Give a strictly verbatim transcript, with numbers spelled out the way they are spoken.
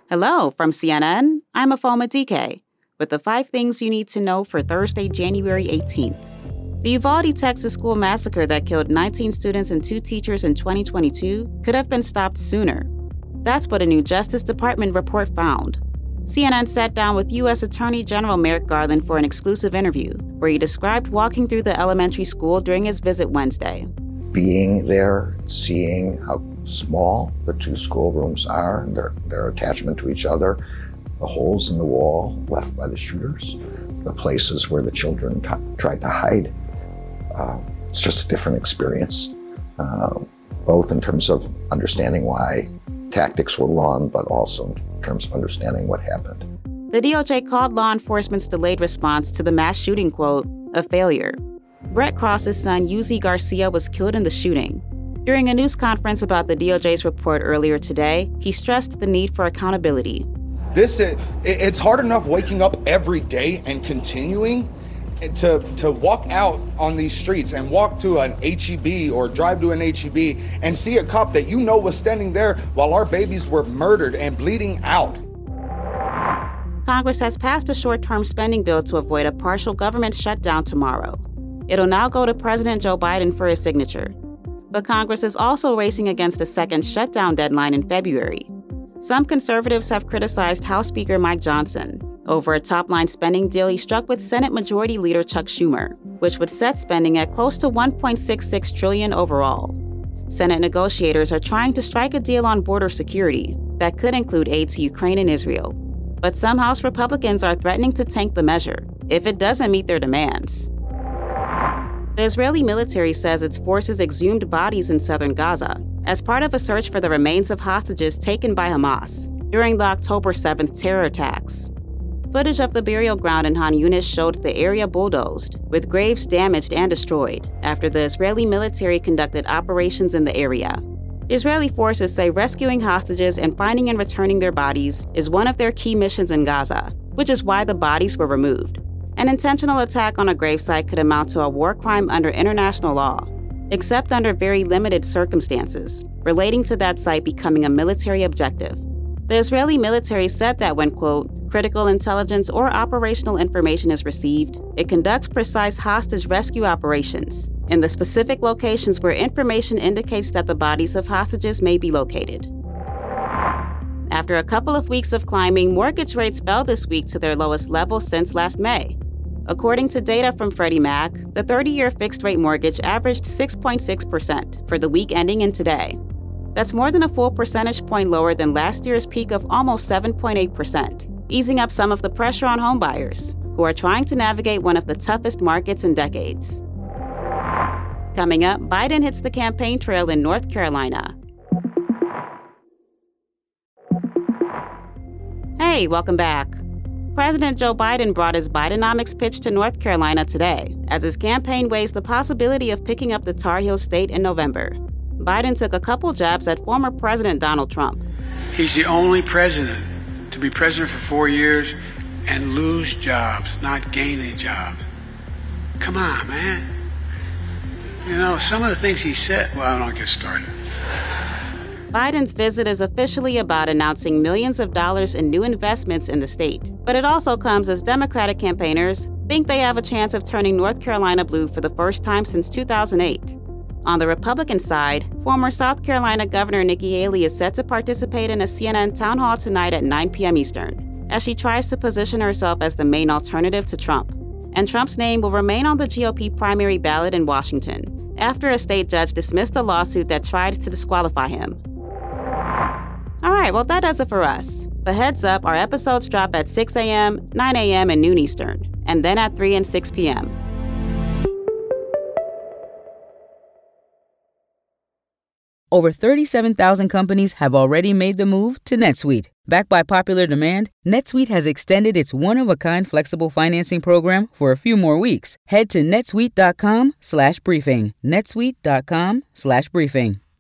Hello, from C N N, I'm Afoma D K, with the five things you need to know for Thursday, January eighteenth. The Uvalde, Texas school massacre that killed nineteen students and two teachers in twenty twenty-two could have been stopped sooner. That's what a new Justice Department report found. C N N sat down with U S Attorney General Merrick Garland for an exclusive interview, where he described walking through the elementary school during his visit Wednesday. Being there, seeing how small the two schoolrooms are, their, their attachment to each other, the holes in the wall left by the shooters, the places where the children t- tried to hide. Uh, it's just a different experience, uh, both in terms of understanding why tactics were wrong, but also in terms of understanding what happened. The D O J called law enforcement's delayed response to the mass shooting, quote, a failure. Brett Cross's son, Yuzi Garcia, was killed in the shooting. During a news conference about the D O J's report earlier today, he stressed the need for accountability. This is, it's hard enough waking up every day and continuing to to walk out on these streets and walk to an H E B or drive to an H E B and see a cop that you know was standing there while our babies were murdered and bleeding out. Congress has passed a short-term spending bill to avoid a partial government shutdown tomorrow. It'll now go to President Joe Biden for his signature. But Congress is also racing against a second shutdown deadline in February. Some conservatives have criticized House Speaker Mike Johnson over a top-line spending deal he struck with Senate Majority Leader Chuck Schumer, which would set spending at close to one point six six trillion dollars overall. Senate negotiators are trying to strike a deal on border security that could include aid to Ukraine and Israel. But some House Republicans are threatening to tank the measure if it doesn't meet their demands. The Israeli military says its forces exhumed bodies in southern Gaza as part of a search for the remains of hostages taken by Hamas during the October seventh terror attacks. Footage of the burial ground in Han Yunis showed the area bulldozed, with graves damaged and destroyed after the Israeli military conducted operations in the area. Israeli forces say rescuing hostages and finding and returning their bodies is one of their key missions in Gaza, which is why the bodies were removed. An intentional attack on a gravesite could amount to a war crime under international law, except under very limited circumstances, relating to that site becoming a military objective. The Israeli military said that when, quote, critical intelligence or operational information is received, it conducts precise hostage rescue operations in the specific locations where information indicates that the bodies of hostages may be located. After a couple of weeks of climbing, mortgage rates fell this week to their lowest level since last May. According to data from Freddie Mac, the thirty-year fixed-rate mortgage averaged six point six percent for the week ending in today. That's more than a full percentage point lower than last year's peak of almost seven point eight percent, easing up some of the pressure on homebuyers, who are trying to navigate one of the toughest markets in decades. Coming up, Biden hits the campaign trail in North Carolina. Hey, welcome back. President Joe Biden brought his Bidenomics pitch to North Carolina today, as his campaign weighs the possibility of picking up the Tar Heel state in November. Biden took a couple jabs at former President Donald Trump. He's the only president to be president for four years and lose jobs, not gain any jobs. Come on, man. You know, some of the things he said, well, I don't get started. Biden's visit is officially about announcing millions of dollars in new investments in the state. But it also comes as Democratic campaigners think they have a chance of turning North Carolina blue for the first time since two thousand eight. On the Republican side, former South Carolina Governor Nikki Haley is set to participate in a C N N town hall tonight at nine p.m. Eastern, as she tries to position herself as the main alternative to Trump. And Trump's name will remain on the G O P primary ballot in Washington, after a state judge dismissed a lawsuit that tried to disqualify him. All right, well, that does it for us. But heads up, our episodes drop at six a.m., nine a.m., and noon Eastern, and then at three and six p.m. Over thirty-seven thousand companies have already made the move to NetSuite. Backed by popular demand, NetSuite has extended its one-of-a-kind flexible financing program for a few more weeks. Head to netsuite.com slash briefing. netsuite.com slash briefing.